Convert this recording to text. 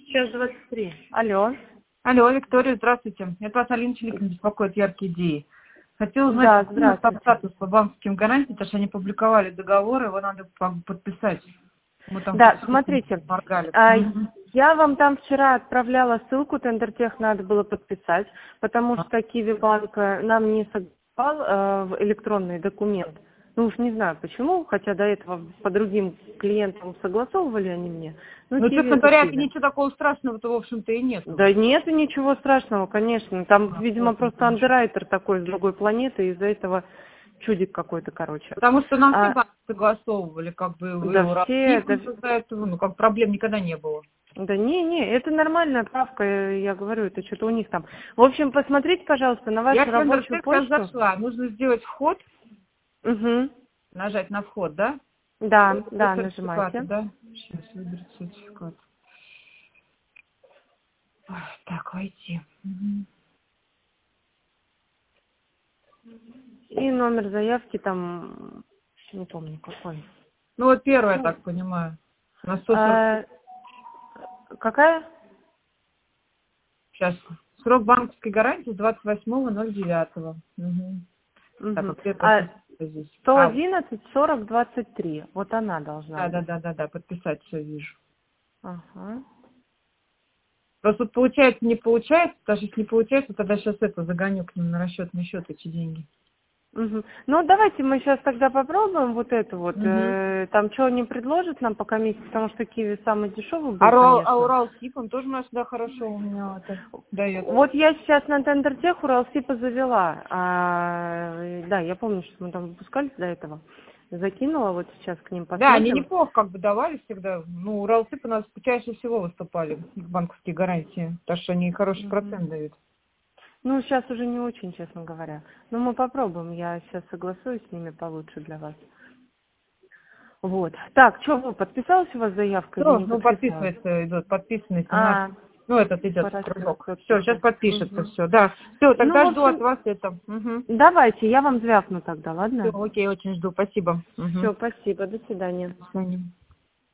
Сейчас 23. Алло. Алло, Виктория, здравствуйте. Это вас Алина Челикина беспокоит, яркие идеи. Хотела Да, узнать, здравствуйте. статус по банковским гарантиям, потому что они публиковали договор, его надо подписать. Мы там Да, смотрите, моргали. я вам там вчера отправляла ссылку, Тендертех надо было подписать, потому что Киви-банк нам не согласовал в электронный документ. Ну уж не знаю почему, хотя до этого по другим клиентам согласовывали они мне. Ну, Киви честно это говоря, Киви. ничего такого страшного-то, в общем-то, и нет. Да нет, ничего страшного, конечно. Там, видимо, просто андеррайтер такой с другой планеты, из-за этого чудик какой-то, короче. Потому что нам все банки согласовывали, как бы, Да все, да, из-за этого, ну, как проблем никогда не было. да не, это нормальная правка, я говорю, это что-то у них там. В общем, посмотрите, пожалуйста, на вашу Я в рабочую Тендертех сейчас почту. зашла. Нужно сделать вход, Угу. нажать на вход, да? Да, Выбрать нажимайте. сертификаты, да? Сейчас выбрать сертификат. Ой, так, войти. И номер заявки там, не помню какой. Ну, вот первая, я так понимаю. На 140. Какая? Сейчас. Срок банковской гарантии с 28.09. Так, Угу. а где подписаться здесь? 111 40 23. Вот она должна быть. Да, подписать все вижу. Ага. Просто вот получается, не получается, даже если не получается, тогда сейчас это загоню к ним на расчетный счет эти деньги. Угу. Ну, давайте мы сейчас тогда попробуем вот это вот. Там что не предложат нам по комиссии, потому что Киви самый дешевый был, конечно. Уралсиб, он тоже у нас, да, хорошо у меня это дает. Вот я сейчас на Тендертех Уралсиба завела. Да, я помню, что мы там выпускались до этого. Закинула, вот сейчас к ним посмотрим. Да, они неплохо как бы давали всегда. Ну, Уралсиб у нас чаще всего выступали, их банковские гарантии, потому что они хороший процент дают. Ну, сейчас уже не очень, честно говоря. Но мы попробуем, я сейчас согласуюсь с ними получше для вас. Вот. Так, что, вы подписалась у вас заявка или не Ну, подписалась? подписывается, идет, подписанный, ну, этот идет кружок. Все, сейчас подпишется все, да. Все, тогда Ну, в жду от общем, вас это. давайте, я вам звякну тогда, Все, ладно? окей, очень жду, спасибо. Все, спасибо, до свидания. До свидания.